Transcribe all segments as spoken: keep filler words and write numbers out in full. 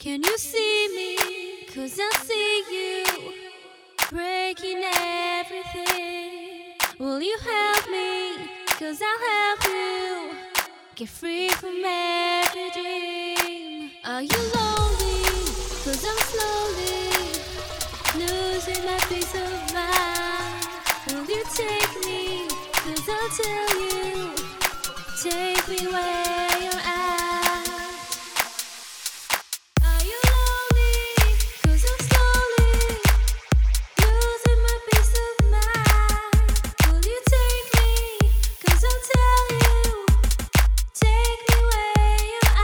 Can you see me? Cause I see you breaking everything. Will you help me? Cause I'll help you get free from every dream. Are you lonely? Cause I'm slowly losing my peace of mind. Will you take me? Cause I'll tell you, take me where you're at. Are you lonely? Cause I'm slowly losing my peace of mind. Will you take me? Cause I'll tell you, take me where you're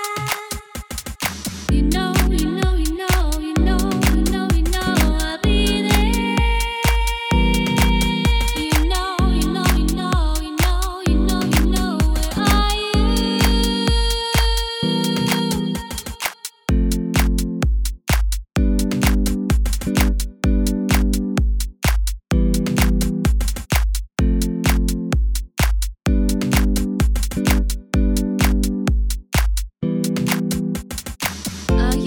at. You know, you know, you know, you know, you know, you know I'll be there. You know, you know, you know, you know, you know, you know, where are you? Are you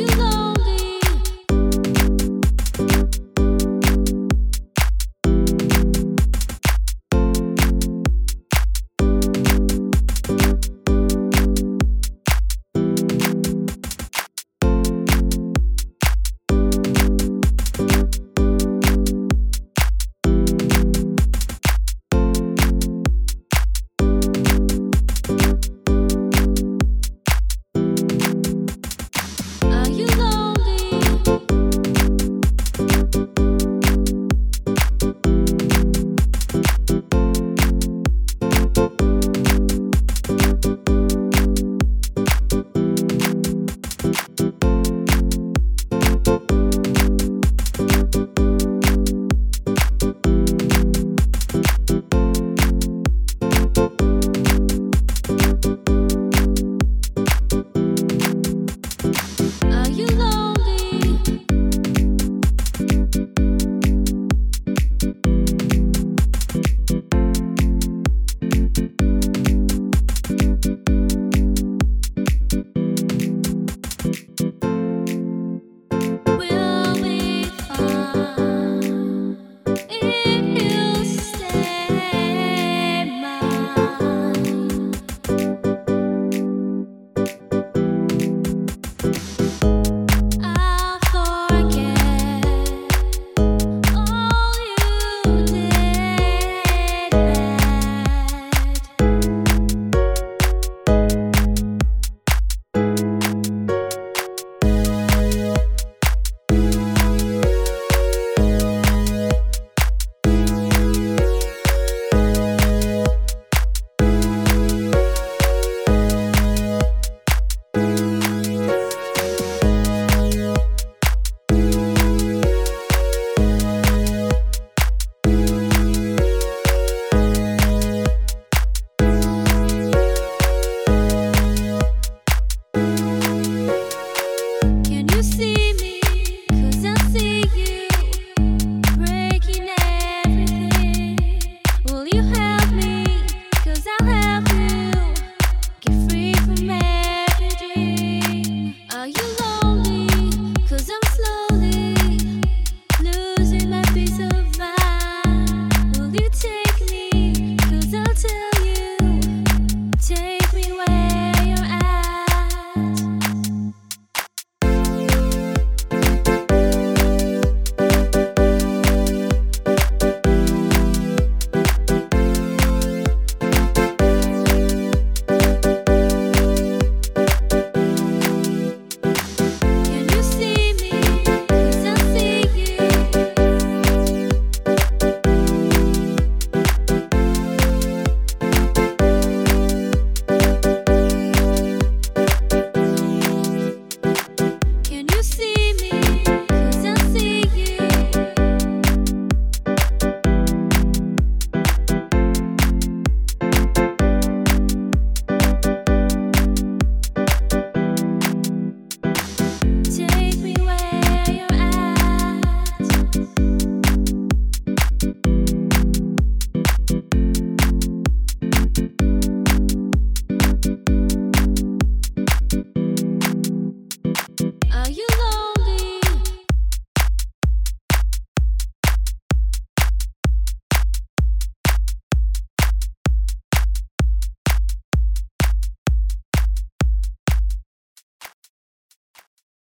you low?